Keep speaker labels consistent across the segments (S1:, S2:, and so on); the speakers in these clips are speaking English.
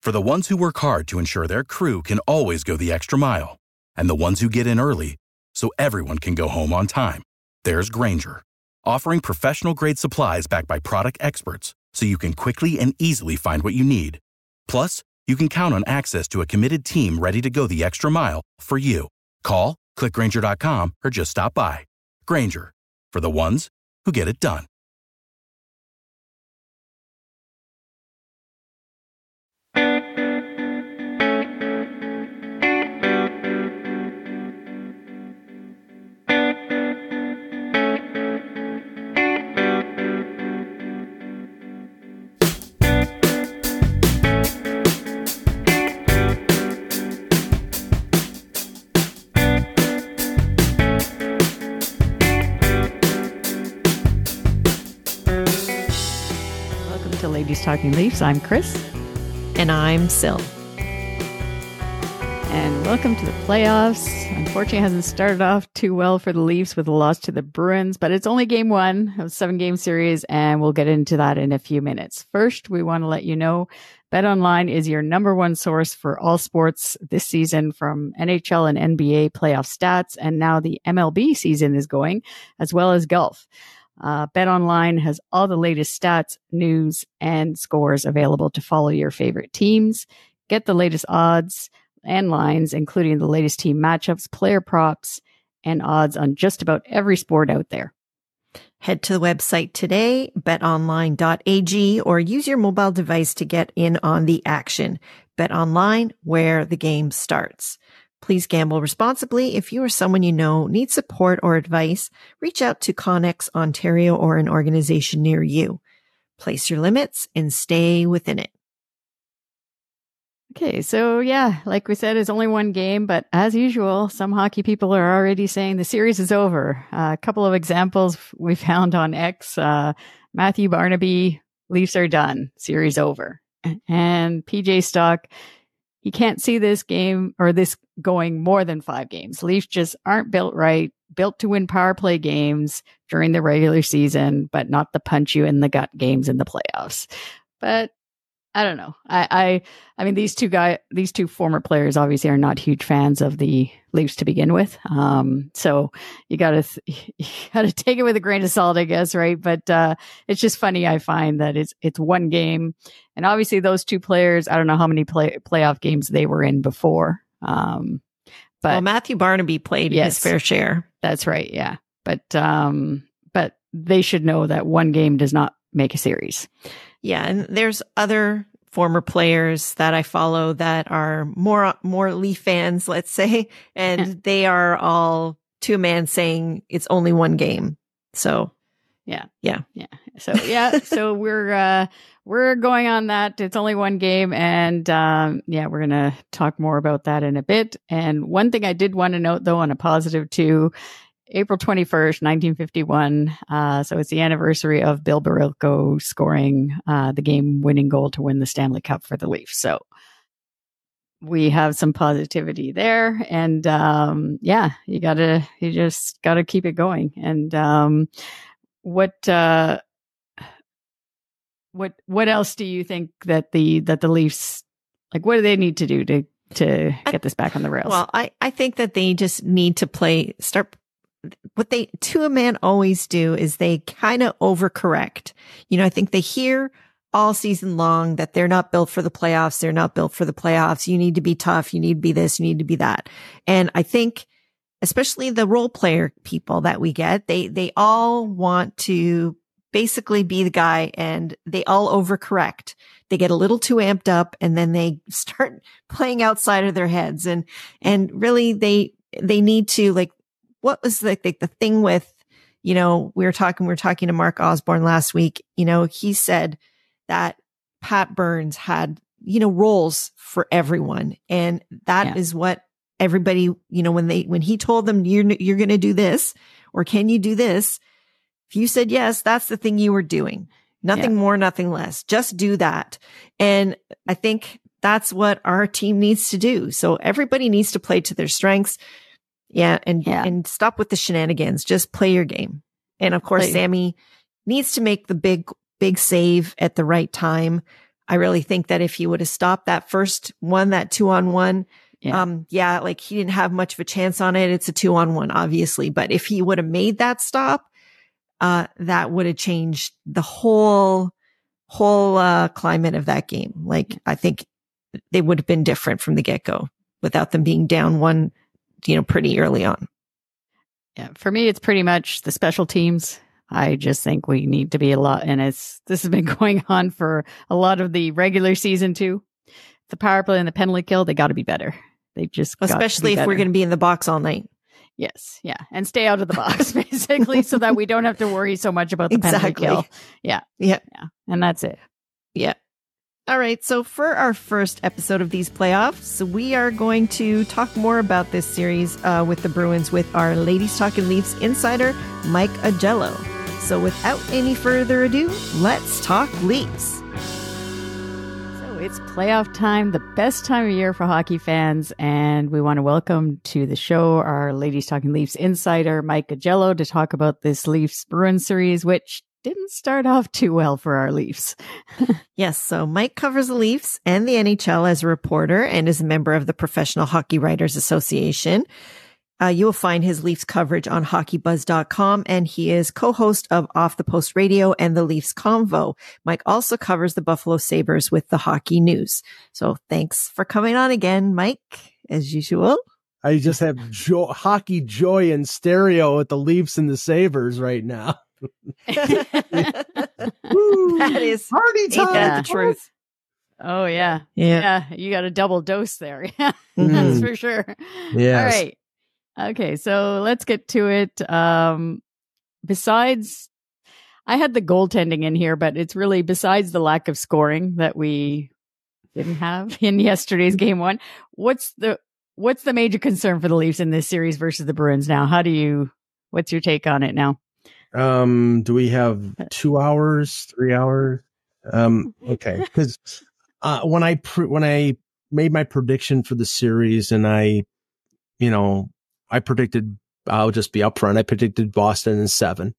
S1: For the ones who work hard to ensure their crew can always go the extra mile, and the ones who get in early so everyone can go home on time, there's Grainger, offering professional-grade supplies backed by product experts so you can quickly and easily find what you need. Plus, you can count on access to a committed team ready to go the extra mile for you. Call, click Grainger.com, or just stop by. Grainger, for the ones who get it done.
S2: Ladies Talking Leafs. I'm Chris.
S3: And I'm Sil.
S2: And welcome to the playoffs. Unfortunately, it hasn't started off too well for the Leafs with a loss to the Bruins, but it's only game one of a 7-game series, and we'll get into that in a few minutes. First, we want to let you know BetOnline is your number one source for all sports this season, from NHL and NBA playoff stats, and now the MLB season is going, as well as golf. BetOnline has all the latest stats, news, and scores available to follow your favorite teams. Get the latest odds and lines, including the latest team matchups, player props, and odds on just about every sport out there.
S3: Head to the website today, betonline.ag, or use your mobile device to get in on the action. BetOnline, where the game starts. Please gamble responsibly. If you or someone you know needs support or advice, reach out to Connex Ontario or an organization near you. Place your limits and stay within it.
S2: Okay, so yeah, like we said, it's only one game, but as usual, some hockey people are already saying the series is over. A couple of examples we found on X. Matthew Barnaby, Leafs are done, series over. And PJ Stock, he can't see this game or this going more than 5 games. Leafs just aren't built right, built to win power play games during the regular season, but not the punch you in the gut games in the playoffs. But I don't know. I mean, these two former players obviously are not huge fans of the Leafs to begin with. So you gotta take it with a grain of salt, I guess, right? But it's just funny. I find that it's one game, and obviously those two players, I don't know how many playoff games they were in before. But
S3: Matthew Barnaby played his fair share.
S2: That's right. Yeah, but they should know that one game does not make a series.
S3: Yeah, and there's other former players that I follow that are more Leaf fans, let's say, and they are all to a man saying it's only one game. So, yeah. So we're going on that. It's only one game, and we're gonna talk more about that in a bit. And one thing I did want to note, though, on a positive too. April 21st, 1951. So it's the anniversary of Bill Barilko scoring the game-winning goal to win the Stanley Cup for the Leafs. So we have some positivity there, and you just gotta keep it going. And what else do you think that the Leafs, like, what do they need to do to get this back on the rails? Well, I think that they just need to start. What they, to a man, always do is they kind of overcorrect. You know, I think they hear all season long that they're not built for the playoffs. They're not built for the playoffs. You need to be tough. You need to be this. You need to be that. And I think, especially the role player people that we get, they all want to basically be the guy, and they all overcorrect. They get a little too amped up, and then they start playing outside of their heads. And really they need to, like, what was the thing with, you know, we were talking to Mark Osborne last week. You know, he said that Pat Burns had, you know, roles for everyone. And that is what everybody, you know, when he told them you're going to do this, or can you do this? If you said yes, that's the thing you were doing. Nothing more, nothing less. Just do that. And I think that's what our team needs to do. So everybody needs to play to their strengths. And stop with the shenanigans. Just play your game. And of course, Sammy needs to make the big save at the right time. I really think that if he would have stopped that first one, that 2-on-1, like he didn't have much of a chance on it. It's a 2-on-1, obviously. But if he would have made that stop, that would have changed the whole climate of that game. Like, I think they would have been different from the get-go without them being down one, pretty early on.
S2: Yeah. For me, it's pretty much the special teams. I just think we need to be a lot, and this has been going on for a lot of the regular season too. The power play and the penalty kill, they got to be better. They just
S3: especially if we're going to be in the box all night.
S2: Yes, yeah, and stay out of the box basically, so that we don't have to worry so much about the penalty kill. Yeah, and that's it.
S3: Yeah. All right, so for our first episode of these playoffs, we are going to talk more about this series with the Bruins with our Ladies Talking Leafs insider, Mike Agello. So without any further ado, let's talk Leafs.
S2: So it's playoff time, the best time of year for hockey fans, and we want to welcome to the show our Ladies Talking Leafs insider, Mike Agello, to talk about this Leafs Bruins series, which didn't start off too well for our Leafs.
S3: Yes, so Mike covers the Leafs and the NHL as a reporter and is a member of the Professional Hockey Writers Association. You will find his Leafs coverage on hockeybuzz.com, and he is co-host of Off the Post Radio and the Leafs Convo. Mike also covers the Buffalo Sabres with the Hockey News. So thanks for coming on again, Mike, as usual.
S4: I just have hockey joy in stereo with the Leafs and the Sabres right now.
S3: That is
S4: party time.
S3: The truth.
S2: Oh yeah. You got a double dose there. Yeah, that's for sure.
S4: Yes.
S2: All right. Okay, so let's get to it. Besides, I had the goaltending in here, but it's really besides the lack of scoring that we didn't have in yesterday's game one. What's the major concern for the Leafs in this series versus the Bruins now? What's your take on it now?
S4: Do we have 2 hours, 3 hours? Okay. Because when I made my prediction for the series, and I predicted, I'll just be upfront, I predicted Boston in 7.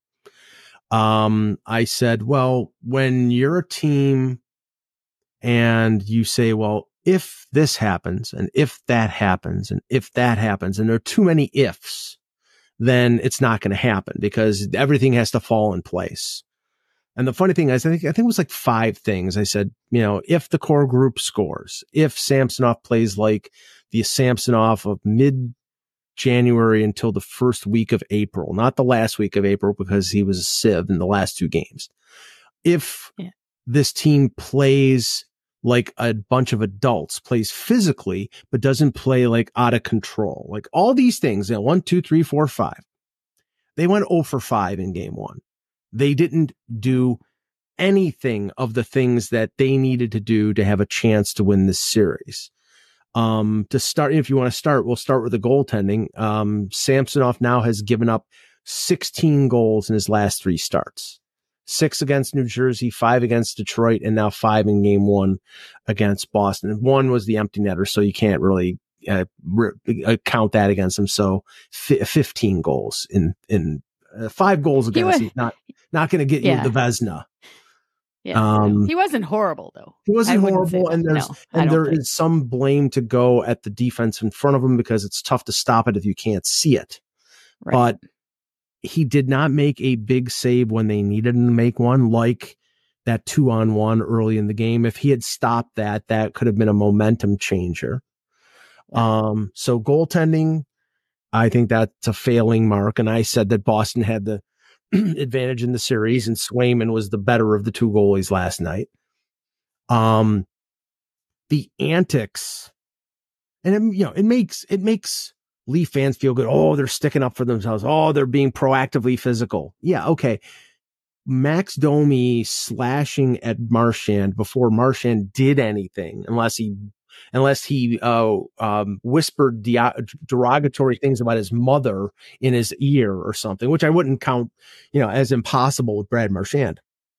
S4: I said, well, when you're a team and you say, well, if this happens and if that happens and if that happens, and there are too many ifs, then it's not going to happen because everything has to fall in place. And the funny thing is, I think it was like 5 things. I said, if the core group scores, if Samsonov plays like the Samsonov of mid-January until the first week of April, not the last week of April because he was a sieve in the last 2 games. If this team plays like a bunch of adults, plays physically, but doesn't play like out of control, like all these things, 1, 2, 3, 4, 5. They went 0 for 5 in game 1. They didn't do anything of the things that they needed to do to have a chance to win this series. To start, if you want to start, we'll start with the goaltending. Samsonov now has given up 16 goals in his last 3 starts. 6 against New Jersey, 5 against Detroit, and now 5 in game 1 against Boston. 1 was the empty netter, so you can't really count that against him. So 15 goals in 5 goals against him. Not going to get you the Vezina.
S2: Yeah, he wasn't horrible though.
S4: He wasn't horrible, and there is some blame to go at the defense in front of him because it's tough to stop it if you can't see it. Right. But he did not make a big save when they needed him to make one, like that 2-on-1 early in the game. If he had stopped that could have been a momentum changer. So goaltending, I think that's a failing mark. And I said that Boston had the advantage in the series and Swayman was the better of the 2 goalies last night. The antics, and it makes Leaf fans feel good. Oh, they're sticking up for themselves. Oh, they're being proactively physical. Yeah. Okay. Max Domi slashing at Marchand before Marchand did anything, unless he whispered derogatory things about his mother in his ear or something, which I wouldn't count, as impossible with Brad Marchand.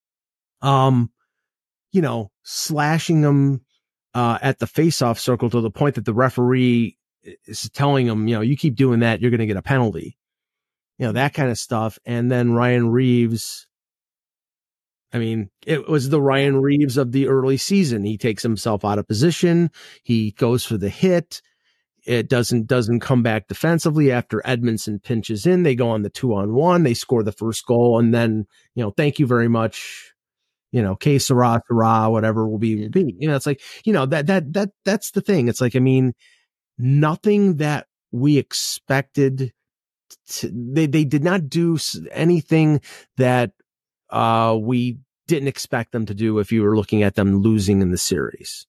S4: Slashing him at the faceoff circle to the point that the referee is telling him, you keep doing that, you're going to get a penalty. That kind of stuff. And then Ryan Reeves I mean, it was the Ryan Reeves of the early season. He takes himself out of position. He goes for the hit. It doesn't come back defensively after Edmondson pinches in. They go on the 2-on-1. They score the first goal. And then, thank you very much. Que sera, whatever will be. It's like, that's the thing. It's like, I mean, nothing that we expected. They did not do anything that we didn't expect them to do if you were looking at them losing in the series.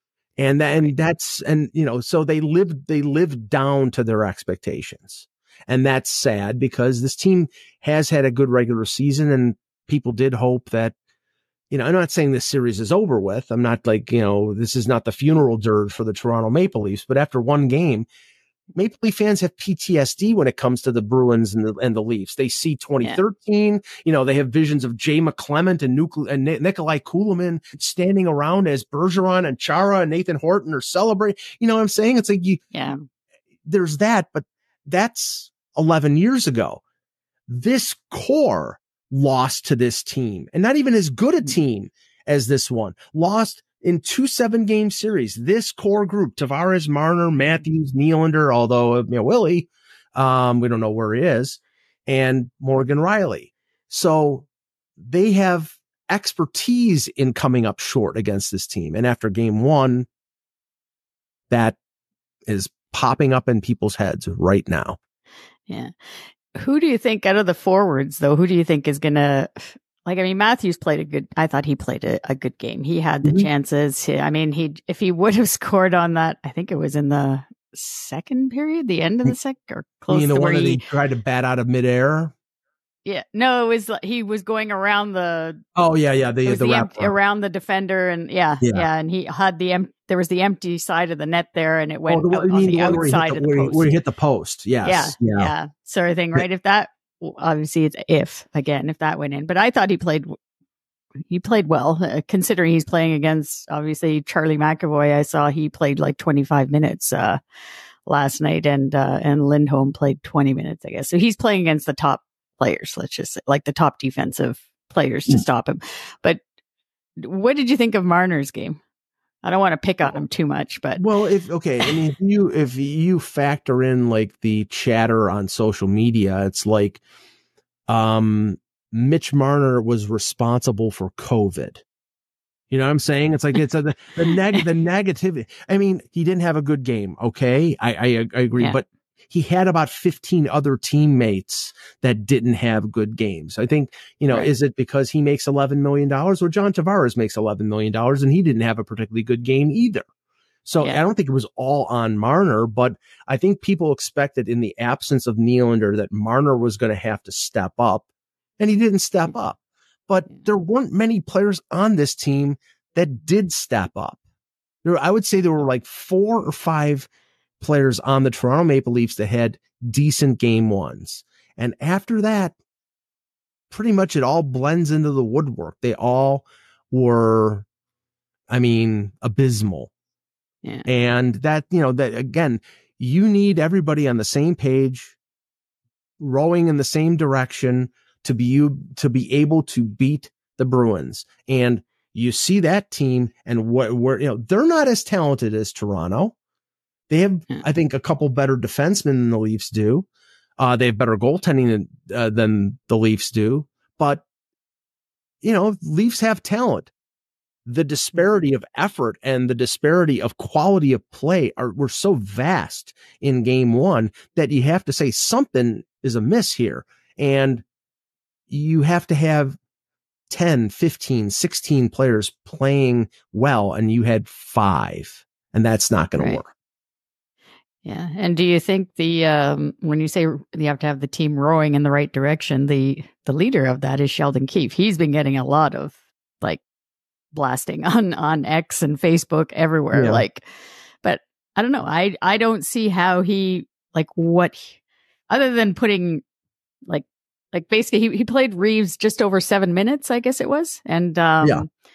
S4: So they lived down to their expectations. And that's sad because this team has had a good regular season and people did hope that, I'm not saying this series is over with. I'm not like, this is not the funeral dirge for the Toronto Maple Leafs, but after one game, Maple Leaf fans have PTSD when it comes to the Bruins and the Leafs. They see 2013, they have visions of Jay McClement and Nikolai Kulemin standing around as Bergeron and Chara and Nathan Horton are celebrating. You know what I'm saying? It's like, there's that, but that's 11 years ago. This core lost to this team, and not even as good a team as this one, lost in 2 7-game series. This core group, Tavares, Marner, Matthews, Nylander, although Willie, we don't know where he is, and Morgan Rielly. So they have expertise in coming up short against this team. And after game one, that is popping up in people's heads right now.
S2: Yeah. Who do you think out of the forwards, though, who do you think is going to, Matthews I thought he played a good game. He had the chances. If he would have scored on that, I think it was in the second period, the end of the second, or close to where
S4: he tried to bat out of midair.
S2: Yeah, no, it was, he was going around the.
S4: Oh yeah.
S2: Around the defender. And and he had there was the empty side of the net there, and it went on the outside of the post.
S4: Where he hit the post. Yes.
S2: Yeah. Sort of thing, right? If that, obviously it's if that went in, but I thought he played well, considering he's playing against, obviously, Charlie McAvoy. I saw he played like 25 minutes last night, and Lindholm played 20 minutes, I guess. So he's playing against the top players, let's just say, like the top defensive players to stop him. But what did you think of Marner's game? I don't want to pick on him too much, but
S4: if you factor in like the chatter on social media, it's like Mitch Marner was responsible for COVID. You know what I'm saying? It's like the negativity. I mean, he didn't have a good game. Okay, I agree, but he had about 15 other teammates that didn't have good games. I think, is it because he makes $11 million or John Tavares makes $11 million and he didn't have a particularly good game either? So I don't think it was all on Marner, but I think people expected in the absence of Nylander that Marner was going to have to step up, and he didn't step up. But there weren't many players on this team that did step up. I would say there were like 4 or 5 players on the Toronto Maple Leafs that had decent game ones. And after that, pretty much it all blends into the woodwork. They all were, abysmal.
S2: Yeah.
S4: And that, that again, you need everybody on the same page, rowing in the same direction to be able to beat the Bruins. And you see that team, and they're not as talented as Toronto. They have, I think, a couple better defensemen than the Leafs do. They have better goaltending than the Leafs do. But, Leafs have talent. The disparity of effort and the disparity of quality of play were so vast in game one that you have to say something is amiss here. And you have to have 10, 15, 16 players playing well, and you had 5, and that's not going to work.
S2: Yeah. And do you think when you say you have to have the team rowing in the right direction, the leader of that is Sheldon Keefe. He's been getting a lot of blasting on X and Facebook everywhere.
S4: Yeah.
S2: But I don't know. I don't see how he, other than putting basically he played Reeves just over 7 minutes, I guess it was. And I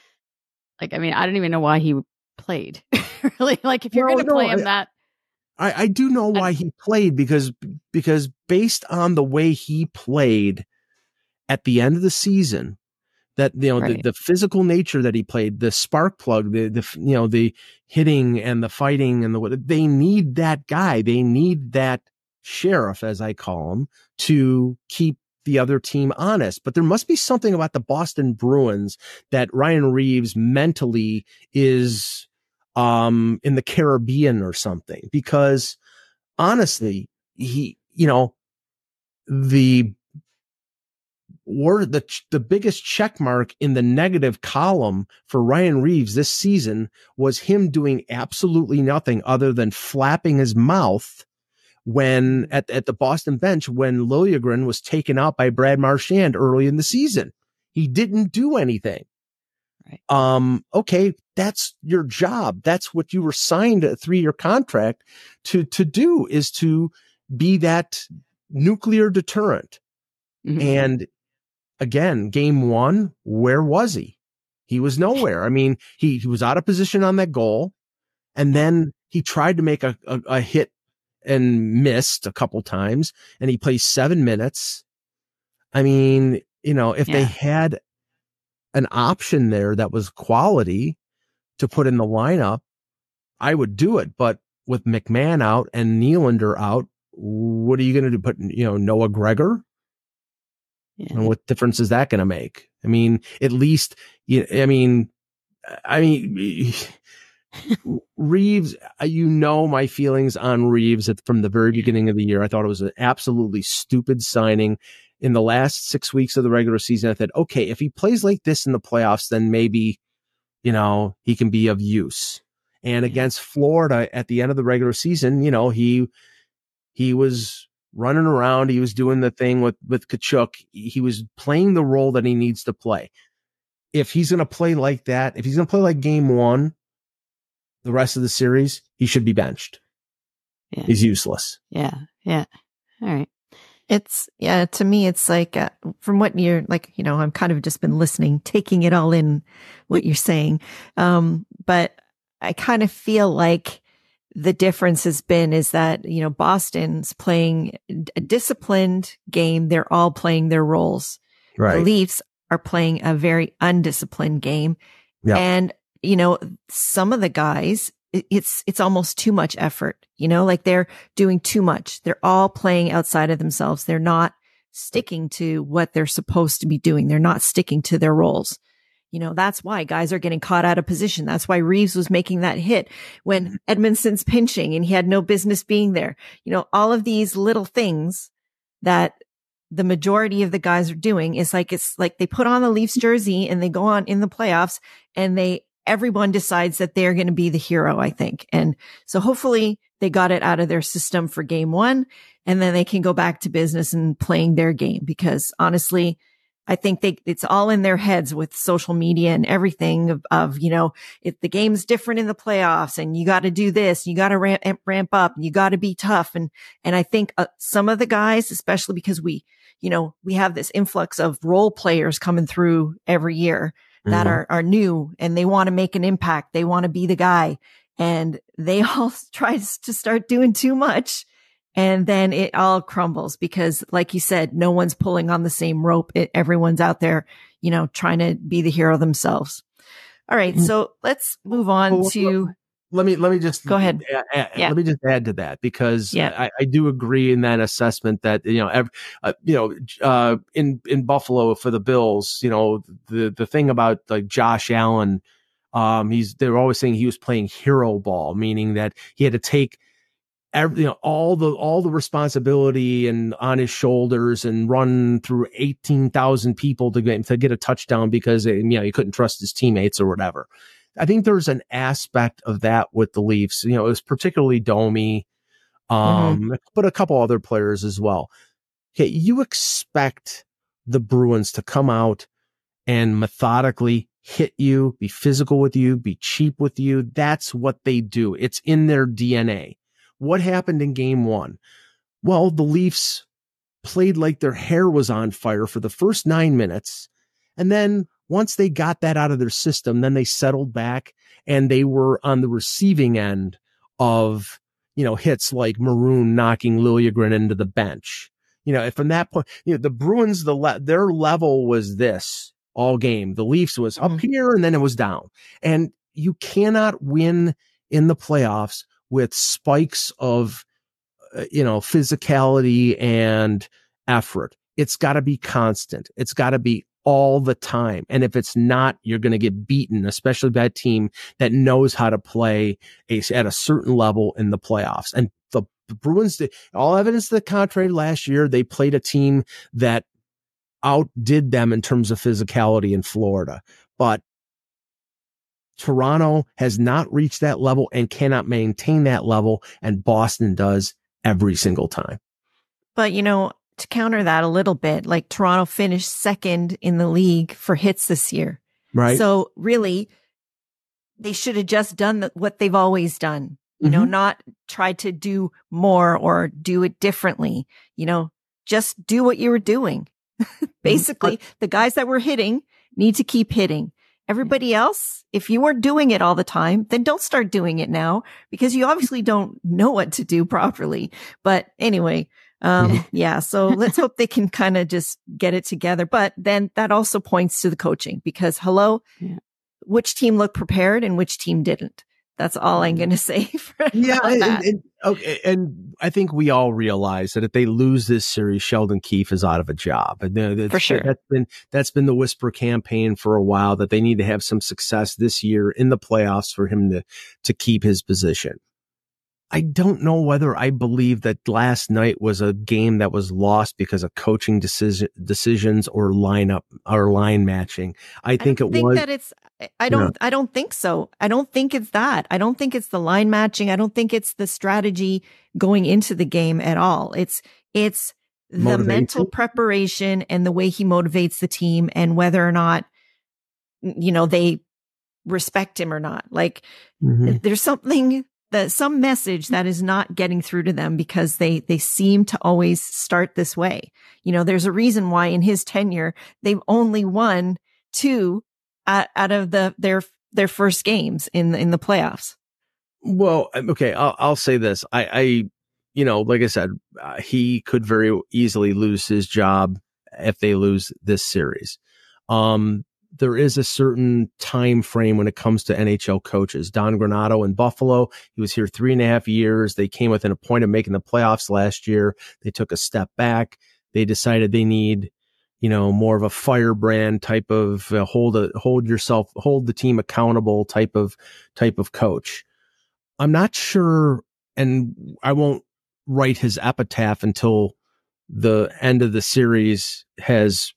S2: don't even know why he played. Really, if you're going to play him that.
S4: I do know why he played, because based on the way he played at the end of the season, That, the physical nature that he played, the spark plug, the hitting and the fighting and they need that guy. They need that sheriff, as I call him, to keep the other team honest. But there must be something about the Boston Bruins that Ryan Reaves mentally is in the Caribbean or something, because honestly, the biggest check mark in the negative column for Ryan Reaves this season was him doing absolutely nothing other than flapping his mouth when at the Boston bench, when Liljegren was taken out by Brad Marchand early in the season. He didn't do anything. Right. Okay, that's your job. That's what you were signed a 3-year contract to do, is to be that nuclear deterrent. Mm-hmm. And again, game 1, where was he? He was nowhere. I mean, he was out of position on that goal, and then he tried to make a hit and missed a couple times, and he plays 7 minutes. I mean, if they had an option there that was quality to put in the lineup, I would do it. But with McMahon out and Nylander out, what are you going to do? Put, Noah Gregor? Yeah. And what difference is that going to make? I mean, at least, Reaves, my feelings on Reaves from the very beginning of the year. I thought it was an absolutely stupid signing. In the last 6 weeks of the regular season, I thought, okay, if he plays like this in the playoffs, then maybe, he can be of use. And against Florida at the end of the regular season, he was running around. He was doing the thing with Tkachuk. He was playing the role that he needs to play. If he's going to play like that, if he's going to play like game 1, the rest of the series, he should be benched. Yeah. He's useless.
S3: Yeah. Yeah. All right. To me, it's like, from what you're like, I'm kind of just been listening, taking it all in what you're saying. But I kind of feel like the difference is that, Boston's playing a disciplined game. They're all playing their roles. Right. The Leafs are playing a very undisciplined game. Yeah. And, some of the guys, it's almost too much effort, like they're doing too much. They're all playing outside of themselves. They're not sticking to what they're supposed to be doing. They're not sticking to their roles. That's why guys are getting caught out of position. That's why Reaves was making that hit when Edmondson's pinching and he had no business being there. All of these little things that the majority of the guys are doing it's like they put on the Leafs jersey and they go on in the playoffs and everyone decides that they're going to be the hero, I think. And so hopefully they got it out of their system for game 1, and then they can go back to business and playing their game, because honestly, I think it's all in their heads with social media and everything of if the game's different in the playoffs and you got to do this, you got to ramp up, and you got to be tough. And I think some of the guys, especially because we have this influx of role players coming through every year that are new, and they want to make an impact. They want to be the guy, and they all try to start doing too much. And then it all crumbles because, like you said, no one's pulling on the same rope. Everyone's out there, trying to be the hero themselves. All right. So let's move on to.
S4: Let me just
S3: go ahead.
S4: Let me just add to that, because I do agree in that assessment that, in Buffalo for the Bills, the thing about like Josh Allen, they're always saying he was playing hero ball, meaning that he had to take all the responsibility and on his shoulders and run through 18,000 people to get a touchdown because he couldn't trust his teammates or whatever. I think there's an aspect of that with the Leafs. It was particularly Domi, but a couple other players as well. Okay, you expect the Bruins to come out and methodically hit you, be physical with you, be cheap with you. That's what they do. It's in their DNA. What happened in game 1? Well, the Leafs played like their hair was on fire for the first 9 minutes. And then once they got that out of their system, then they settled back and they were on the receiving end of, hits like Maroon knocking Liljegren into the bench. From that point, the Bruins, their level was this all game. The Leafs was up here and then it was down. And you cannot win in the playoffs with spikes of, physicality and effort. It's got to be constant. It's got to be all the time. And if it's not, you're going to get beaten, especially by a team that knows how to play at a certain level in the playoffs. And the Bruins, all evidence to the contrary, last year, they played a team that outdid them in terms of physicality in Florida. But Toronto has not reached that level and cannot maintain that level, and Boston does every single time.
S3: But, to counter that a little bit, like Toronto finished second in the league for hits this year.
S4: Right.
S3: So really, they should have just done what they've always done, not try to do more or do it differently, just do what you were doing. Basically, the guys that were hitting need to keep hitting. Everybody else, if you weren't doing it all the time, then don't start doing it now, because you obviously don't know what to do properly. But anyway, so let's hope they can kind of just get it together. But then that also points to the coaching, because which team looked prepared and which team didn't? That's all I'm going to say.
S4: And I think we all realize that if they lose this series, Sheldon Keefe is out of a job. And
S3: for sure,
S4: that's been the whisper campaign for a while, that they need to have some success this year in the playoffs for him to keep his position. I don't know whether I believe that last night was a game that was lost because of coaching decisions or lineup or line matching. I don't think so. I don't think it's that. I don't think it's the line matching. I don't think it's the strategy going into the game at all. It's the mental preparation and the way he motivates the team, and whether or not, they respect him or not. Like there's some message that is not getting through to them, because they seem to always start this way. There's a reason why in his tenure, they've only won 2 out of their first games in the playoffs. Well, okay. I'll say this. I like I said, he could very easily lose his job if they lose this series. There is a certain time frame when it comes to NHL coaches. Don Granato in Buffalo, he was here 3.5 years. They came within a point of making the playoffs last year. They took a step back. They decided they need, more of a firebrand type of hold the team accountable type of coach. I'm not sure, and I won't write his epitaph until the end of the series has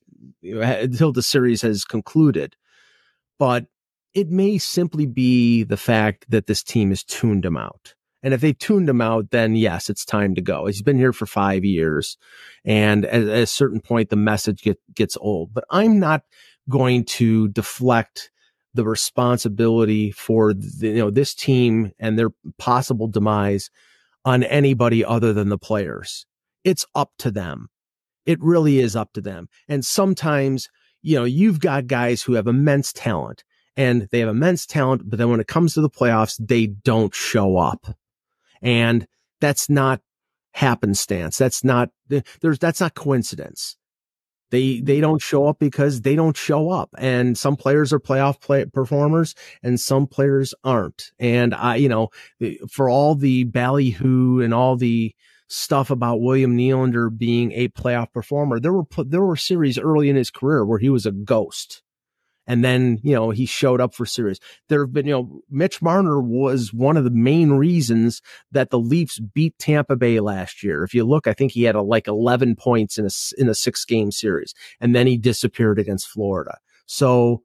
S4: concluded. But it may simply be the fact that this team has tuned him out. And if they tuned him out, then yes, it's time to go. He's been here for 5 years. And at a certain point, the message gets old. But I'm not going to deflect the responsibility for this team and their possible demise on anybody other than the players. It's up to them. It really is up to them. And sometimes, you've got guys who have immense talent, but then when it comes to the playoffs, they don't show up. And that's not happenstance. That's not coincidence. They don't show up because they don't show up. And some players are playoff performers and some players aren't. And for all the ballyhoo and all the stuff about William Nylander being a playoff performer, there were series early in his career where he was a ghost. And then, he showed up for series. There have been, Mitch Marner was one of the main reasons that the Leafs beat Tampa Bay last year. If you look, I think he had 11 points in a 6-game series, and then he disappeared against Florida. So,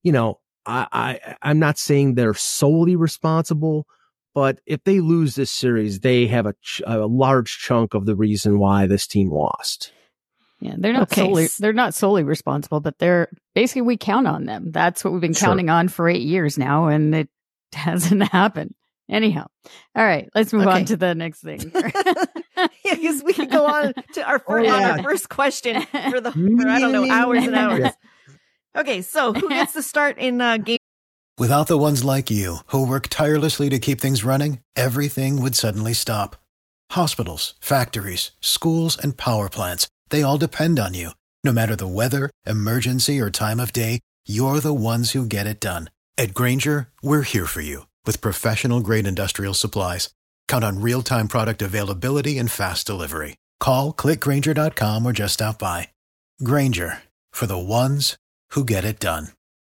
S4: I'm not saying they're solely responsible, but if they lose this series, they have a large chunk of the reason why this team lost.
S2: Yeah, they're not solely responsible, but they're basically, we count on them. That's what we've been counting on for 8 years now, and it hasn't happened. Anyhow, all right, let's move on to the next thing.
S3: Because we could go on to our first question for hours and hours. Okay, so who gets the start in game?
S5: Without the ones like you who work tirelessly to keep things running, everything would suddenly stop. Hospitals, factories, schools, and power plants, they all depend on you. No matter the weather, emergency, or time of day, you're the ones who get it done. At Grainger, we're here for you with professional-grade industrial supplies. Count on real-time product availability and fast delivery. Call, click Grainger.com, or just stop by. Grainger, for the ones who get it done.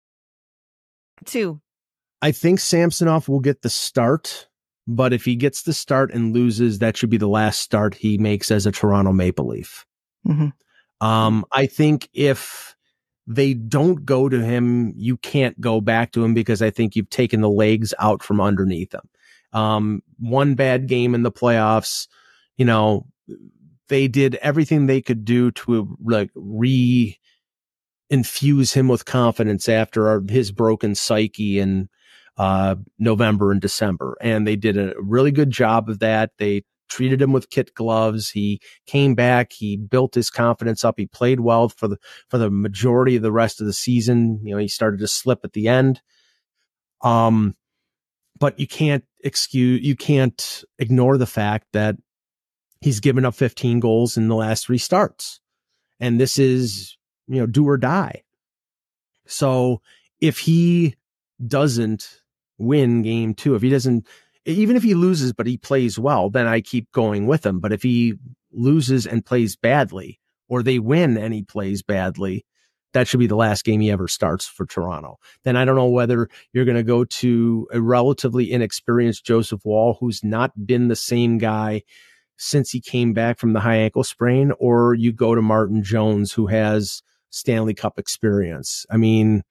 S3: 2.
S4: I think Samsonov will get the start, but if he gets the start and loses, that should be the last start he makes as a Toronto Maple Leaf.
S3: Mm-hmm.
S4: I think if they don't go to him, you can't go back to him because I think you've taken the legs out from underneath him. One bad game in the playoffs, they did everything they could do to infuse him with confidence after his broken psyche in November and December. And they did a really good job of that. They treated him with kid gloves. He came back. He built his confidence up. He played well for the majority of the rest of the season. He started to slip at the end. But you can't ignore the fact that he's given up 15 goals in the last 3 starts. And this is, do or die. So if he doesn't win game 2, even if he loses, but he plays well, then I keep going with him. But if he loses and plays badly, or they win and he plays badly, that should be the last game he ever starts for Toronto. Then I don't know whether you're going to go to a relatively inexperienced Joseph Woll, who's not been the same guy since he came back from the high ankle sprain, or you go to Martin Jones, who has Stanley Cup experience. I mean,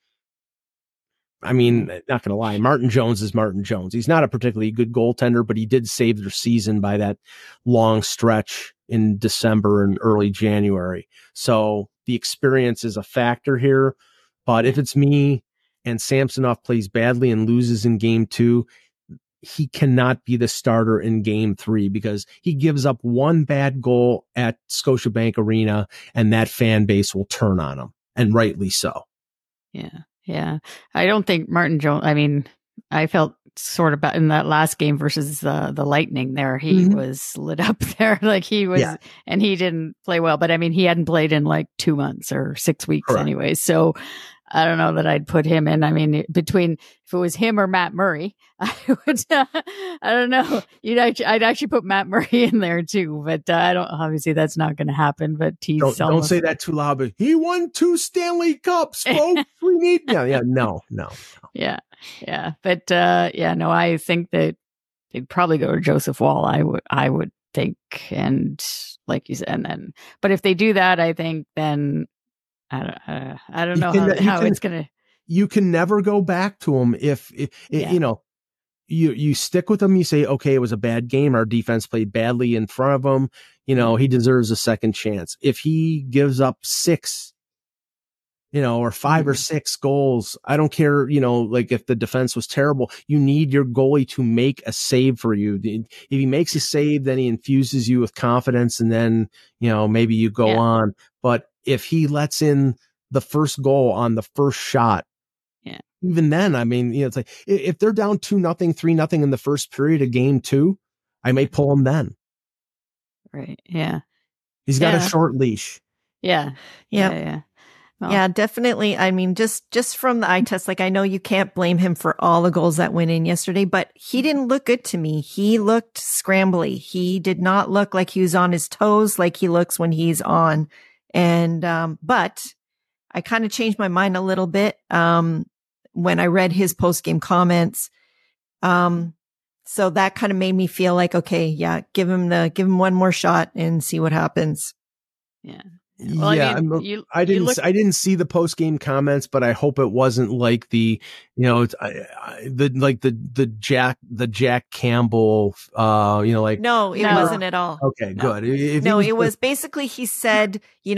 S4: not going to lie, Martin Jones is Martin Jones. He's not a particularly good goaltender, but he did save their season by that long stretch in December and early January. So the experience is a factor here. But if it's me and Samsonov plays badly and loses in game 2, he cannot be the starter in game 3 because he gives up one bad goal at Scotiabank Arena and that fan base will turn on him, and rightly so.
S2: Yeah. I don't think Martin Jones, I felt sort of in that last game versus the Lightning there, he was lit up there. And he didn't play well, but he hadn't played in 2 months or 6 weeks anyway. So I don't know that I'd put him in. Between, if it was him or Matt Murray, I would, I don't know. I'd actually put Matt Murray in there too, but obviously that's not going to happen, but
S4: don't say that too loud, but he won 2 Stanley Cups, folks. We need, no.
S2: Yeah. But, I think that they'd probably go to Joseph Woll. I would think. And like you said, but if they do that, I think then, I don't know how it's going to.
S4: You can never go back to him if you stick with him. You say, okay, it was a bad game. Our defense played badly in front of him. He deserves a second chance. If he gives up 6, or 5 or 6 goals, I don't care, if the defense was terrible, you need your goalie to make a save for you. If he makes a save, then he infuses you with confidence and then, maybe you go on. But if he lets in the first goal on the first shot, even then, it's like if they're down 2-0, 3-0 in the first period of game 2, I may pull him then.
S2: Right. Yeah.
S4: He's got a short leash.
S2: Yeah.
S3: Well, yeah, definitely. Just from the eye test, I know you can't blame him for all the goals that went in yesterday, but he didn't look good to me. He looked scrambly. He did not look like he was on his toes like he looks when he's on. And, but I kind of changed my mind a little bit, when I read his post-game comments. So that kind of made me feel like, okay, give him one more shot and see what happens.
S2: Yeah.
S4: Well, I didn't see the post game comments, but I hope it wasn't like the Jack Campbell,
S3: No, it wasn't at all.
S4: Okay,
S3: no.
S4: Good.
S3: It was basically, he said, he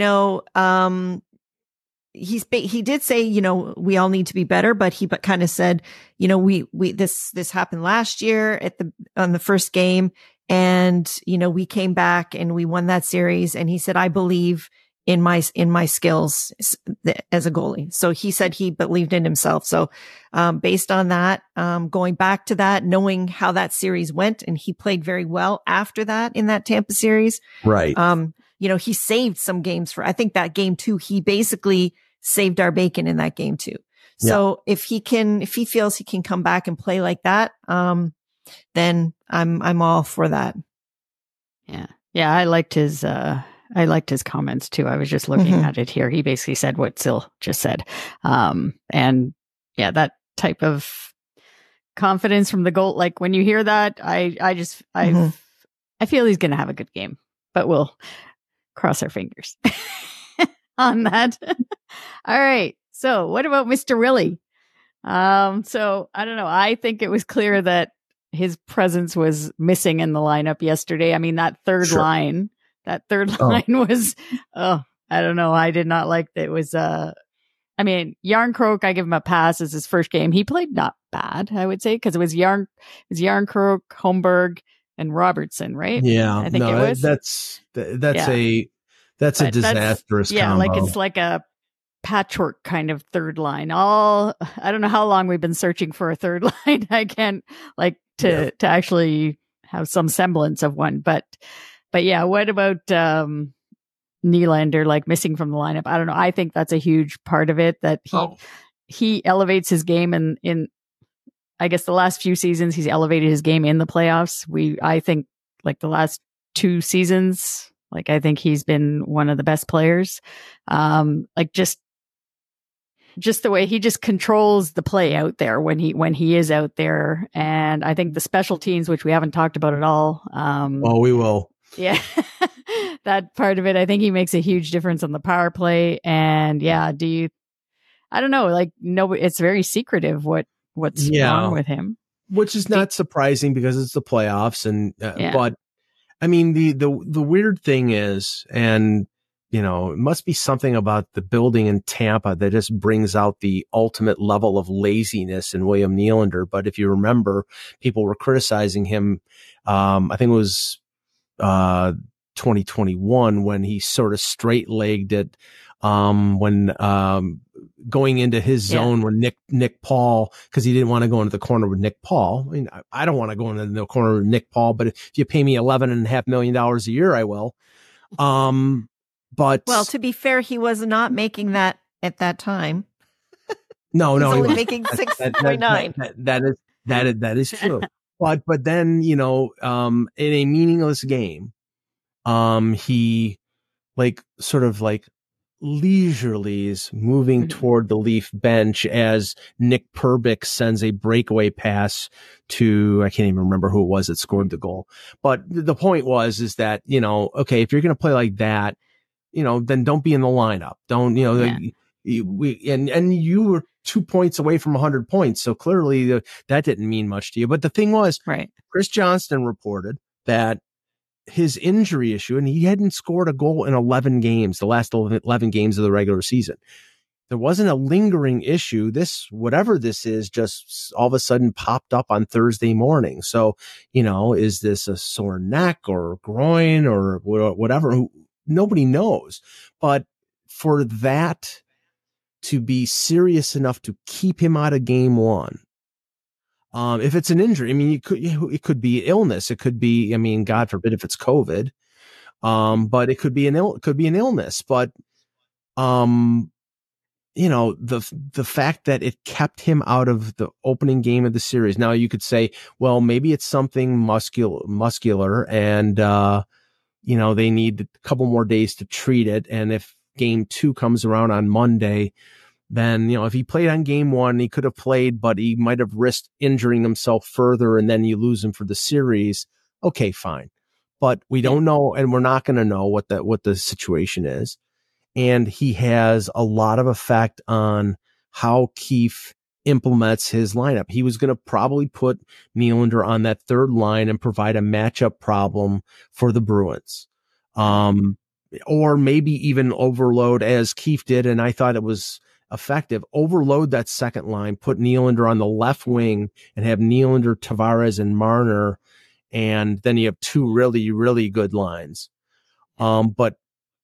S3: did say, we all need to be better, but he kind of said, this happened last year on the first game, and, we came back and we won that series. And he said, I believe in my skills as a goalie. So he said he believed in himself. So, based on that, going back to that, knowing how that series went, and he played very well after that in that Tampa series.
S4: Right.
S3: he saved some games I think that game too, he basically saved our bacon in that game too. So if he feels he can come back and play like that, then I'm all for that.
S2: Yeah. Yeah. I liked his comments too. I was just looking at it here. He basically said what Sil just said. And yeah, that type of confidence from the goal. Like when you hear that, I feel he's going to have a good game, but we'll cross our fingers on that. All right. So what about Mr. Willie? So I don't know. I think it was clear that his presence was missing in the lineup yesterday. I mean, that third line was, I don't know. I did not like that. It was, Jarnkrok, I give him a pass as his first game. He played not bad, I would say, because it was Jarnkrok, Holmberg, and Robertson, right?
S4: Yeah.
S2: I think it was.
S4: That's a disastrous combo.
S2: Like it's like a patchwork kind of third line. I don't know how long we've been searching for a third line. I can't to actually have some semblance of one. But yeah, what about Nylander missing from the lineup? I don't know. I think that's a huge part of it, that he elevates his game in I guess the last few seasons he's elevated his game in the playoffs. I think the last 2 seasons, I think he's been one of the best players. Just the way he just controls the play out there when he is out there. And I think the special teams, which we haven't talked about at all.
S4: We will.
S2: Yeah. That part of it, I think he makes a huge difference on the power play. And yeah, I don't know, no, it's very secretive what's wrong with him.
S4: Which is not surprising because it's the playoffs. And, but I mean, the weird thing is, and it must be something about the building in Tampa that just brings out the ultimate level of laziness in William Nylander. But if you remember, people were criticizing him. I think it was 2021 when he sort of straight-legged it when going into his zone when Nick Paul, because he didn't want to go into the corner with Nick Paul. I mean, I don't want to go into the corner with Nick Paul, but if you pay me $11.5 million a year, I will. But
S3: to be fair, he was not making that at that time.
S4: No,
S3: he was making 6.9.
S4: That is true. but then in a meaningless game, he leisurely is moving toward the Leaf bench as Nick Perbix sends a breakaway pass to, I can't even remember who it was that scored the goal. But the point is that, okay, if you're going to play like that, then don't be in the lineup. Don't, and you were 2 points away from 100 points. So clearly that didn't mean much to you. But the thing was, Chris Johnston reported that his injury issue, and he hadn't scored a goal in 11 games, the last 11 games of the regular season. There wasn't a lingering issue. Whatever this is, just all of a sudden popped up on Thursday morning. So, is this a sore neck or groin or whatever? Nobody knows. But for that to be serious enough to keep him out of game one, if it's an injury, I mean, it could be illness. It could be, I mean, God forbid if it's COVID. But it could be an illness. But, the fact that it kept him out of the opening game of the series. Now you could say, well, maybe it's something muscular and, they need a couple more days to treat it. And if game 2 comes around on Monday, then, if he played on game 1, he could have played, but he might have risked injuring himself further and then you lose him for the series. Okay, fine. But we don't know, and we're not going to know what the situation is. And he has a lot of effect on how Keefe implements his lineup. He was going to probably put Nylander on that third line and provide a matchup problem for the Bruins. Or maybe even overload as Keefe did. And I thought it was effective. Overload that second line, put Nylander on the left wing and have Nylander, Tavares, and Marner. And then you have 2 really, really good lines. But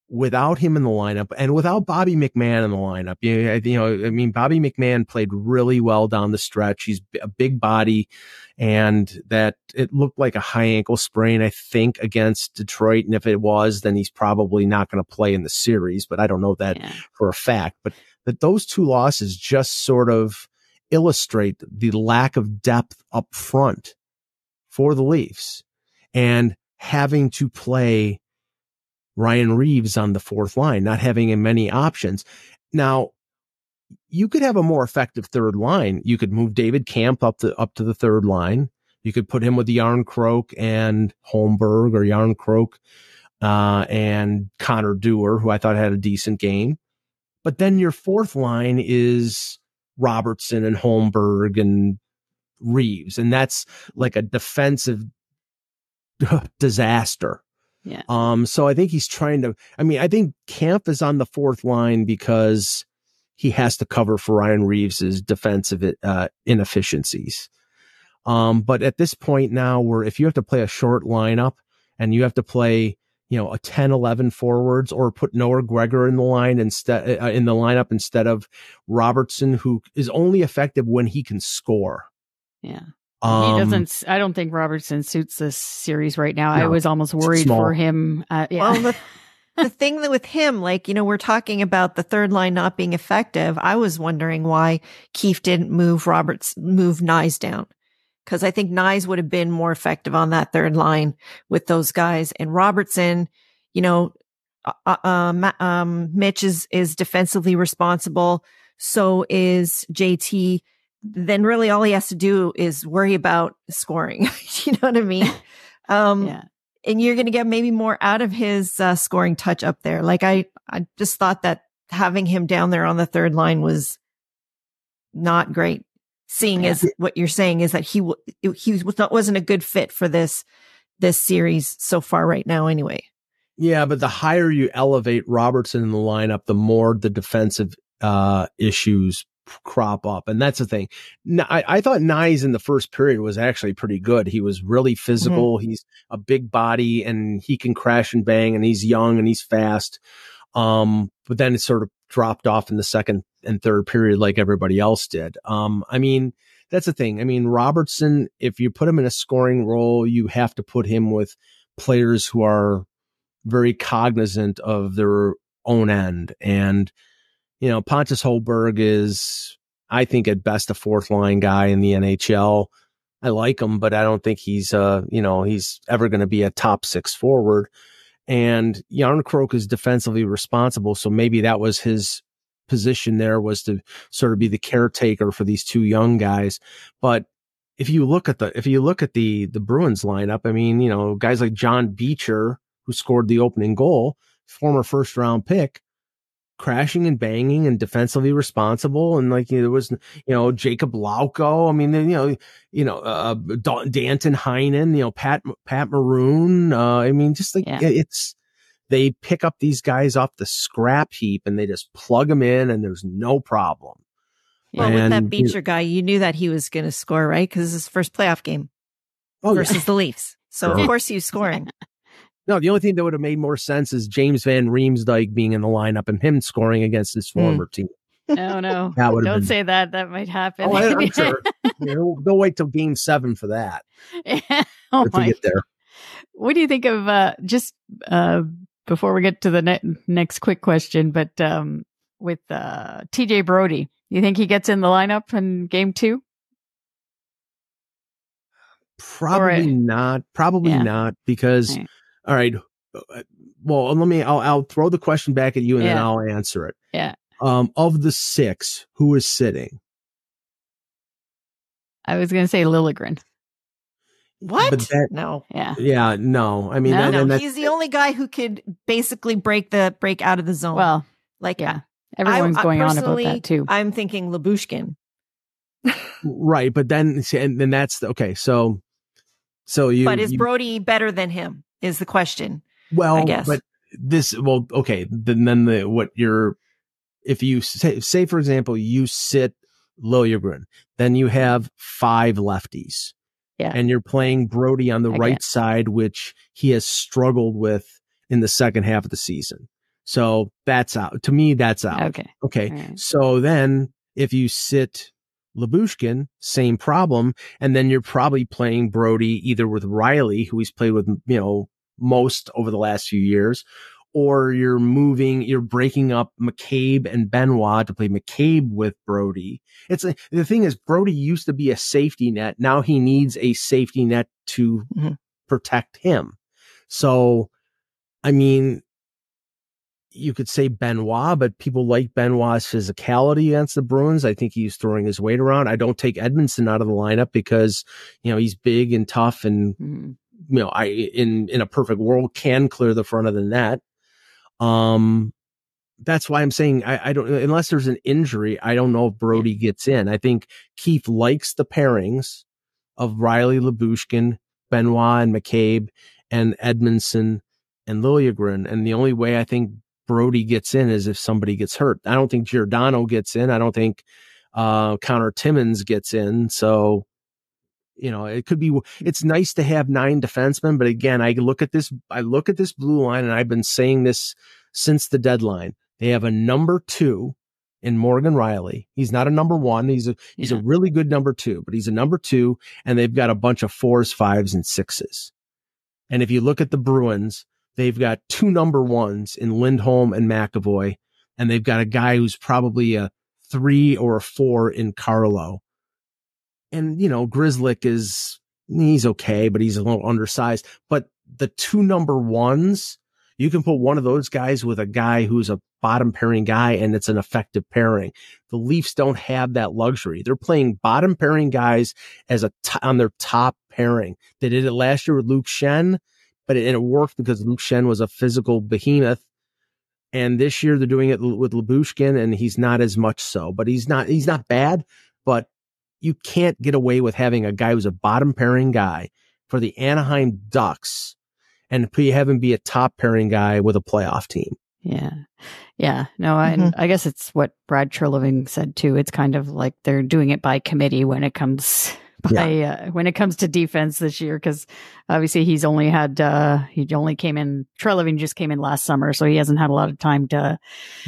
S4: without him in the lineup and without Bobby McMahon in the lineup, Bobby McMahon played really well down the stretch. He's a big body, and that it looked like a high ankle sprain, I think, against Detroit. And if it was, then he's probably not going to play in the series, but I don't know that for a fact. But that those two losses just sort of illustrate the lack of depth up front for the Leafs, and having to play Ryan Reeves on the fourth line, not having many options. Now, you could have a more effective third line. You could move David Kampf up to the third line. You could put him with Järnkrok and Holmberg, or Järnkrok and Connor Dewar, who I thought had a decent game. But then your fourth line is Robertson and Holmberg and Reeves, and that's like a defensive disaster.
S2: Yeah.
S4: So I think he's trying to, I think Kampf is on the fourth line because he has to cover for Ryan Reeves's defensive inefficiencies. But at this point now, where if you have to play a short lineup and you have to play, a 10, 11 forwards, or put Noah Gregor in the lineup instead of Robertson, who is only effective when he can score.
S2: Yeah. He doesn't. I don't think Robertson suits this series right now. No, I was almost worried for him.
S3: Well, the thing that with him, we're talking about the third line not being effective. I was wondering why Keefe didn't move Nyes down, because I think Nyes would have been more effective on that third line with those guys. And Robertson, Mitch is defensively responsible. So is JT. Then really all he has to do is worry about scoring. You know what I mean? And you're going to get maybe more out of his scoring touch up there. I just thought that having him down there on the third line was not great. Seeing as what you're saying is that he wasn't a good fit for this series so far right now anyway.
S4: Yeah, but the higher you elevate Robertson in the lineup, the more the defensive issues crop up. And that's the thing. I thought Nyes in the first period was actually pretty good. He was really physical. Mm-hmm. He's a big body and he can crash and bang, and he's young and he's fast. But then it sort of dropped off in the second and third period like everybody else did. That's the thing. Robertson, if you put him in a scoring role, you have to put him with players who are very cognizant of their own end. And Pontus Holmberg is, I think, at best a fourth line guy in the NHL. I like him, but I don't think he's he's ever going to be a top six forward. And Järnkrok is defensively responsible, so maybe that was his position there, was to sort of be the caretaker for these two young guys. But if you look at the Bruins lineup, guys like John Beecher, who scored the opening goal, former first round pick, crashing and banging and defensively responsible. And there was, Jacob Lauko. Danton Heinen, Pat Maroon. They pick up these guys off the scrap heap and they just plug them in and there's no problem.
S3: Well, with that Beecher guy, you knew that he was going to score, right? Because it's his first playoff game versus the Leafs. So of course he's scoring.
S4: No, the only thing that would have made more sense is James Van Riemsdyk being in the lineup and him scoring against his former team.
S2: No. Don't say that. That might happen.
S4: I'm sure. They'll wait till Game 7 for that.
S2: If we get there. What do you think of, before we get to the next quick question, but with TJ Brodie, you think he gets in the lineup in Game 2?
S4: Probably not. Not, because... All right. Well, I'll throw the question back at you and then I'll answer it.
S2: Yeah.
S4: Of the six, who is sitting?
S2: I was going to say Liljegren.
S3: What? No.
S2: Yeah.
S4: Yeah. No.
S3: He's the only guy who could basically break out of the zone.
S2: Well, everyone's going on about that too.
S3: I'm thinking Lyubushkin.
S4: Right. But then that's okay. So
S3: but is Brodie better than him? Is the question.
S4: Well,
S3: I guess.
S4: But okay. If you say, for example, you sit Liljegren, then you have 5 lefties.
S2: Yeah.
S4: And you're playing Brodie on the right side, which he has struggled with in the second half of the season. So that's out. To me, that's out. Okay. Right. So then if you sit Lyubushkin, same problem. And then you're probably playing Brodie either with Riley, who he's played with, most over the last few years, or you're breaking up McCabe and Benoit to play McCabe with Brodie. The thing is, Brodie used to be a safety net. Now he needs a safety net to protect him. So, I mean, you could say Benoit, but people like Benoit's physicality against the Bruins. I think he's throwing his weight around. I don't take Edmundson out of the lineup because, he's big and tough and, in a perfect world can clear the front of the net. That's why I'm saying I don't, unless there's an injury, I don't know if Brodie gets in. I think Keefe likes the pairings of Riley, Lyubushkin, Benoit and McCabe and Edmundson and Liljegren. And the only way I think Brodie gets in is if somebody gets hurt. I don't think Giordano gets in. I don't think Connor Timmins gets in. So, it could be, it's nice to have 9 defensemen, but again, I look at this blue line, and I've been saying this since the deadline. They have a number 2 in Morgan Rielly. He's not a number 1. He's a really good number 2, but he's a number 2, and they've got a bunch of 4s, 5s, and 6s. And if you look at the Bruins, they've got 2 number 1s in Lindholm and McAvoy, and they've got a guy who's probably a 3 or a 4 in Carlo. And, Grzelcyk he's okay, but he's a little undersized. But the 2 number 1s, you can put one of those guys with a guy who's a bottom pairing guy, and it's an effective pairing. The Leafs don't have that luxury. They're playing bottom pairing guys on their top pairing. They did it last year with Luke Schenn, but it worked because Luke Schenn was a physical behemoth. And this year they're doing it with Lyubushkin, and he's not as much so, but he's not bad, but you can't get away with having a guy who's a bottom pairing guy for the Anaheim Ducks and have him be a top pairing guy with a playoff team.
S2: Yeah. Yeah. No, I guess it's what Brad Treliving said too. It's kind of like they're doing it by committee when it comes when it comes to defense this year. Cause obviously Treliving just came in last summer. So he hasn't had a lot of time to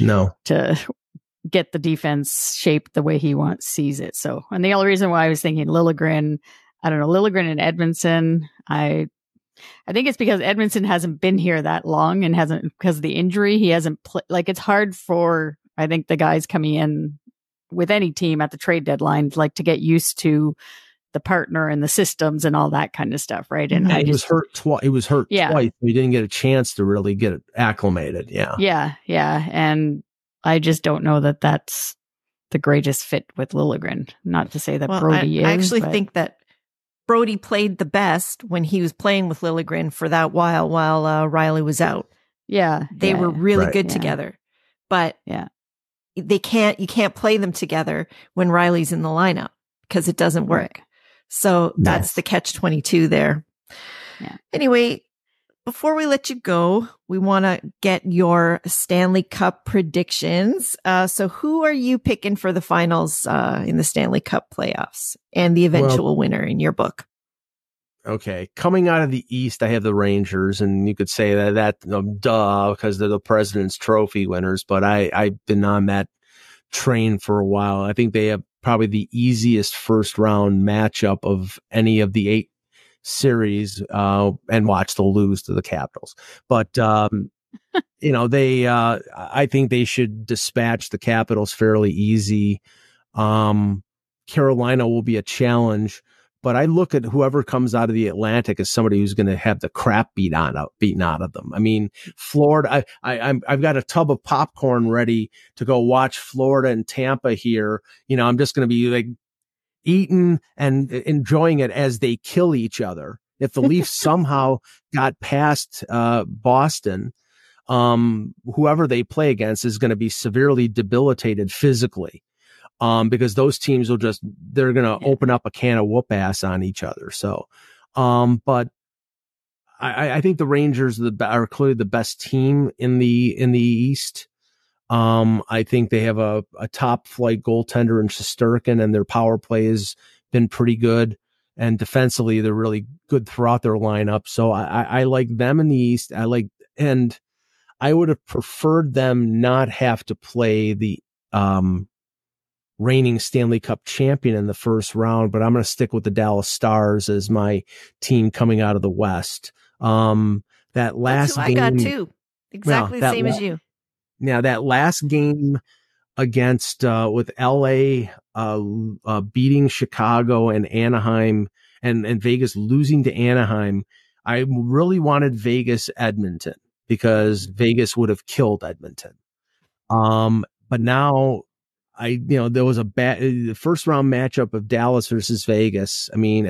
S2: get the defense shaped the way he sees it. So, and the only reason why I was thinking Liljegren and Edmundson, I think it's because Edmundson hasn't been here that long and because of the injury, he hasn't it's hard for, I think, the guys coming in with any team at the trade deadline, to get used to the partner and the systems and all that kind of stuff. Right. And
S4: he was hurt twice. He didn't get a chance to really get it acclimated. Yeah.
S2: Yeah. Yeah. And I just don't know that that's the greatest fit with Liljegren. Not to say that Brodie is.
S3: I actually think that Brodie played the best when he was playing with Liljegren for that while Rielly was out.
S2: Yeah.
S3: They were really good together. But you can't play them together when Rielly's in the lineup because it doesn't work. Right. So that's the catch-22 there.
S2: Yeah.
S3: Anyway, before we let you go, we want to get your Stanley Cup predictions. So who are you picking for the finals in the Stanley Cup playoffs and the eventual winner in your book?
S4: Okay. Coming out of the East, I have the Rangers, and you could say duh, because they're the President's Trophy winners, but I've been on that train for a while. I think they have probably the easiest first round matchup of any of the 8 series, and they'll lose to the Capitals. But, I think they should dispatch the Capitals fairly easy. Carolina will be a challenge, but I look at whoever comes out of the Atlantic as somebody who's going to have the crap beaten out of them. I mean, Florida, I've got a tub of popcorn ready to go watch Florida and Tampa here. I'm just going to be eating and enjoying it as they kill each other. If the Leafs somehow got past Boston, whoever they play against is going to be severely debilitated physically, because those teams they're going to open up a can of whoop ass on each other. So, but I think the Rangers are clearly the best team in the East. I think they have a top flight goaltender in Shesterkin, and their power play has been pretty good. And defensively, they're really good throughout their lineup. So I like them in the East. I would have preferred them not have to play the reigning Stanley Cup champion in the first round, but I'm going to stick with the Dallas Stars as my team coming out of the West. That last
S3: That's who
S4: game,
S3: I got too. Exactly the same as you.
S4: Now that last game against with LA beating Chicago and Anaheim and Vegas losing to Anaheim, I really wanted Vegas Edmonton because Vegas would have killed Edmonton. But now there was the first round matchup of Dallas versus Vegas. I mean,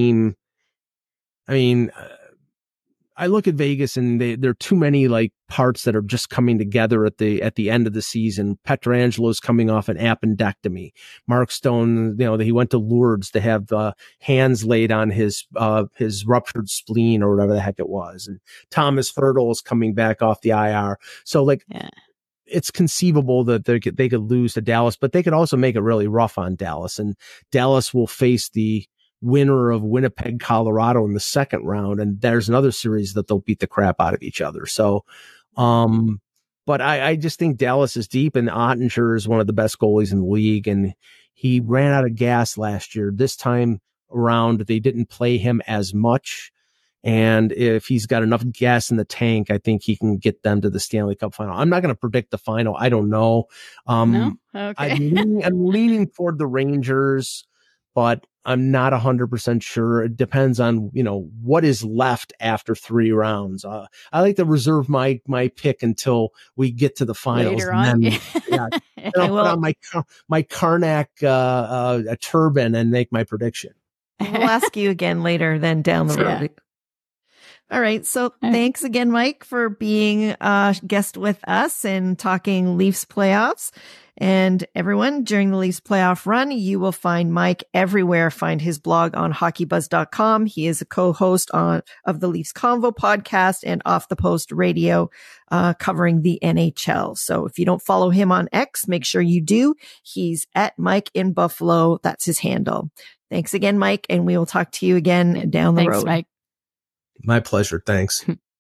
S4: I look at Vegas and there are too many like parts that are just coming together at the end of the season. Petrangelo's coming off an appendectomy. Mark Stone, he went to Lourdes to have hands laid on his ruptured spleen or whatever the heck it was. And Thomas Hertl is coming back off the IR. So it's conceivable that they could lose to Dallas, but they could also make it really rough on Dallas, and Dallas will face the winner of Winnipeg, Colorado in the second round. And there's another series that they'll beat the crap out of each other. So, but I just think Dallas is deep, and Ottinger is one of the best goalies in the league. And he ran out of gas last year. This time around, they didn't play him as much. And if he's got enough gas in the tank, I think he can get them to the Stanley Cup final. I'm not going to predict the final. I don't know.
S2: No? Okay.
S4: I'm leaning toward the Rangers, but I'm not 100% sure. It depends on, what is left after 3 rounds. I like to reserve my pick until we get to the finals.
S2: Later on.
S4: And then, I'll put on my Karnak a turban and make my prediction.
S3: We'll ask you again later, then down the road. Yeah. All right. So thanks again, Mike, for being a guest with us and talking Leafs playoffs. And everyone, during the Leafs playoff run, you will find Mike everywhere. Find his blog on hockeybuzz.com. He is a co-host of the Leafs Convo podcast and Off the Post radio, covering the NHL. So if you don't follow him on X, make sure you do. He's at Mike in Buffalo. That's his handle. Thanks again, Mike. And we will talk to you again down the road.
S2: Thanks, Mike.
S4: My pleasure. Thanks.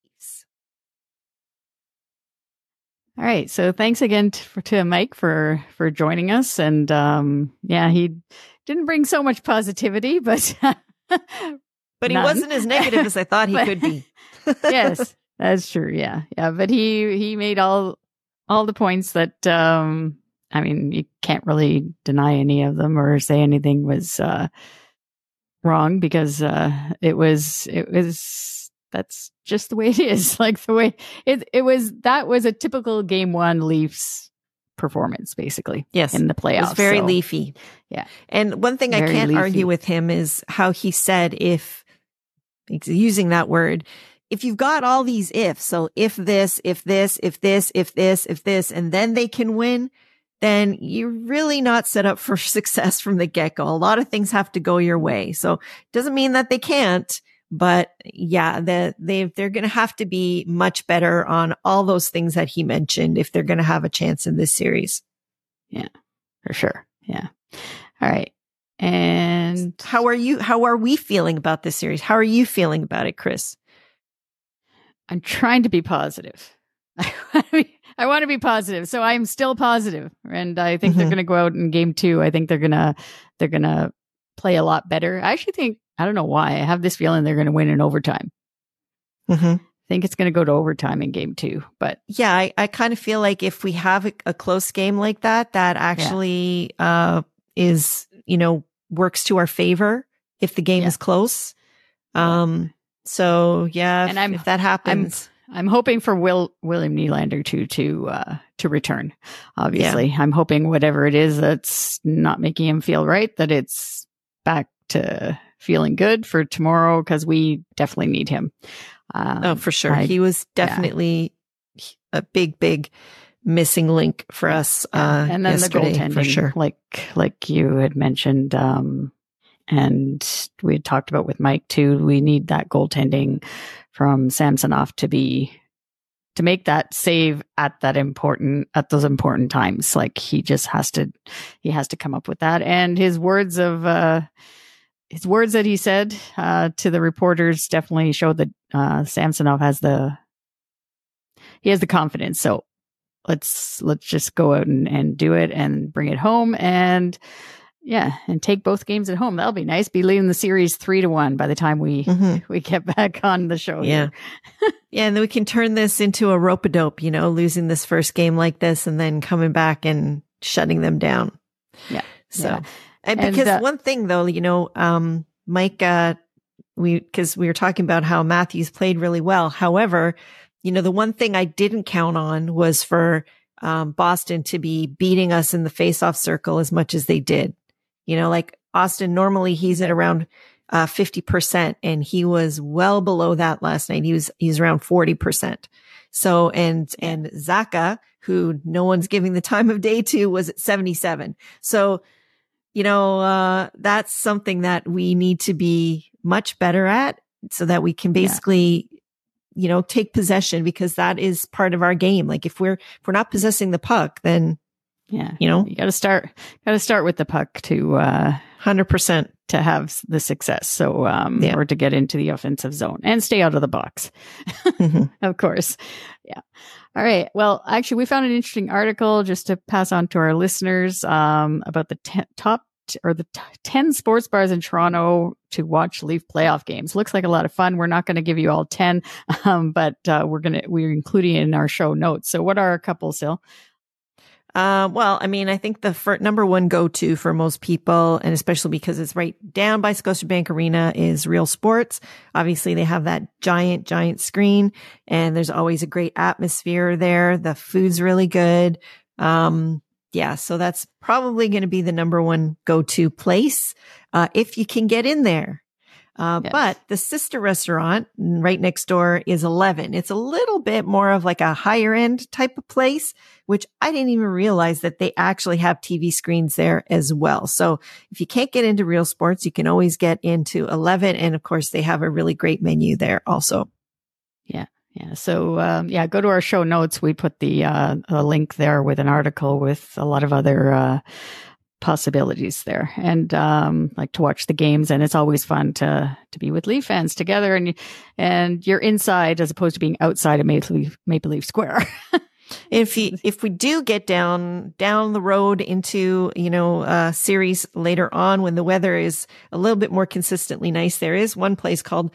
S2: All right. So thanks again to Mike for joining us. And he didn't bring so much positivity, but
S3: he wasn't as negative as I thought he could be.
S2: Yes, that's true. Yeah. Yeah. But he made all the points that, you can't really deny any of them or say anything was wrong, because it was that's just the way it is. Like the way that was a typical Game 1 Leafs performance, basically.
S3: Yes,
S2: in the playoffs. It was
S3: very leafy.
S2: Yeah.
S3: And one thing I can't argue with him is how he said, using that word, if you've got all these ifs, so if this, if this, if this, if this, if this, and then they can win, then you're really not set up for success from the get-go. A lot of things have to go your way. So it doesn't mean that they can't, but yeah, they're going to have to be much better on all those things that he mentioned if they're going to have a chance in this series.
S2: Yeah, for sure. Yeah. All right. And
S3: how are we feeling about this series? How are you feeling about it, Chris?
S2: I'm trying to be positive. I want to be positive. So I'm still positive. And I think they're going to go out in Game 2. I think they're going to play a lot better. I actually think, I don't know why, I have this feeling they're going to win in overtime. I think it's going to go to overtime in Game 2. But
S3: yeah, I kind of feel like if we have a close game like that actually is, works to our favor if the game is close. So yeah, and if that happens,
S2: I'm hoping for William Nylander to return. Obviously, I'm hoping whatever it is that's not making him feel right, that it's back to feeling good for tomorrow, because we definitely need him.
S3: For sure, he was definitely a big missing link for us.
S2: And then the goaltending,
S3: for sure,
S2: like you had mentioned. And we had talked about with Mike too, we need that goaltending from Samsonov to make that save at those important times. Like he has to come up with that. And his words that he said to the reporters definitely showed that Samsonov has the the confidence. So let's just go out and do it and bring it home and take both games at home. That'll be nice. Be leading the series 3-1 by the time we get back on the show.
S3: Yeah. Yeah. And then we can turn this into a rope-a-dope, losing this first game like this and then coming back and shutting them down.
S2: Yeah.
S3: So, and because one thing though, Mike, because we were talking about how Matthews played really well. However, the one thing I didn't count on was for Boston to be beating us in the face-off circle as much as they did. Like Austin, normally he's at around 50%, and he was well below that last night. He's around 40%. So, and Zacha, who no one's giving the time of day to, was at 77. So, that's something that we need to be much better at so that we can basically take possession, because that is part of our game. Like if we're not possessing the puck, then
S2: you got to start with the puck to
S3: 100%
S2: to have the success. So, or to get into the offensive zone and stay out of the box, of course. Yeah. All right. Well, actually, we found an interesting article just to pass on to our listeners, about the top 10 sports bars in Toronto to watch Leaf playoff games. Looks like a lot of fun. We're not going to give you all 10, but we're including it in our show notes. So what are a couple, Sil?
S3: Well, I mean, I think the number one go-to for most people, and especially because it's right down by Scotiabank Arena, is Real Sports. Obviously, they have that giant screen, and there's always a great atmosphere there. The food's really good. So that's probably going to be the number one go-to place, if you can get in there. Yes. But the sister restaurant right next door is 11. It's a little bit more of like a higher end type of place, which I didn't even realize that they actually have TV screens there as well. So if you can't get into Real Sports, you can always get into 11. And of course, they have a really great menu there also.
S2: Yeah. Yeah. So, go to our show notes. We put a link there with an article with a lot of other, possibilities there, and like to watch the games. And it's always fun to be with Leaf fans together, and you're inside as opposed to being outside of Maple Leaf Square.
S3: If we do get down the road into, a series later on when the weather is a little bit more consistently nice, there is one place called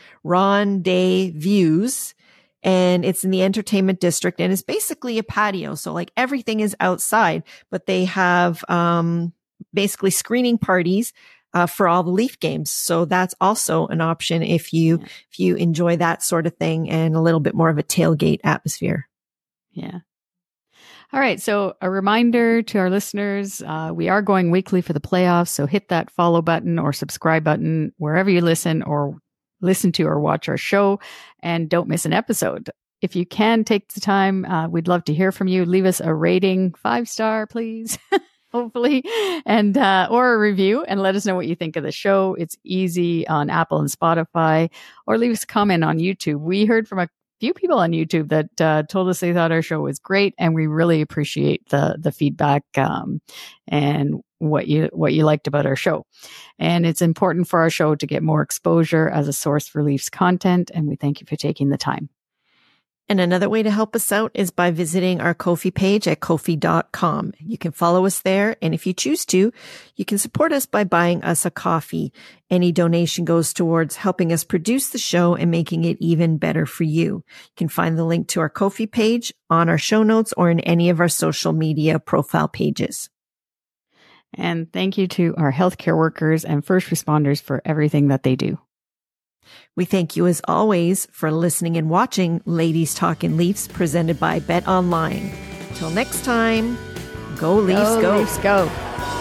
S3: Rendezvous, and it's in the entertainment district, and it's basically a patio. So like everything is outside, but they have, basically screening parties, for all the Leaf games. So that's also an option if you enjoy that sort of thing and a little bit more of a tailgate atmosphere.
S2: Yeah. All right. So a reminder to our listeners, we are going weekly for the playoffs. So hit that follow button or subscribe button wherever you listen to or watch our show, and don't miss an episode. If you can take the time, we'd love to hear from you. Leave us a rating, 5-star, please. Hopefully, and, or a review, and let us know what you think of the show. It's easy on Apple and Spotify, or leave us a comment on YouTube. We heard from a few people on YouTube that, told us they thought our show was great, and we really appreciate the feedback, and what you liked about our show. And it's important for our show to get more exposure as a source for Leafs content, and we thank you for taking the time.
S3: And another way to help us out is by visiting our Ko-fi page at Ko-fi.com. You can follow us there. And if you choose to, you can support us by buying us a coffee. Any donation goes towards helping us produce the show and making it even better for you. You can find the link to our Ko-fi page on our show notes or in any of our social media profile pages.
S2: And thank you to our healthcare workers and first responders for everything that they do.
S3: We thank you as always for listening and watching Ladies Talkin' Leafs presented by Bet Online. Till next time, go Leafs, go.
S2: Leafs, go.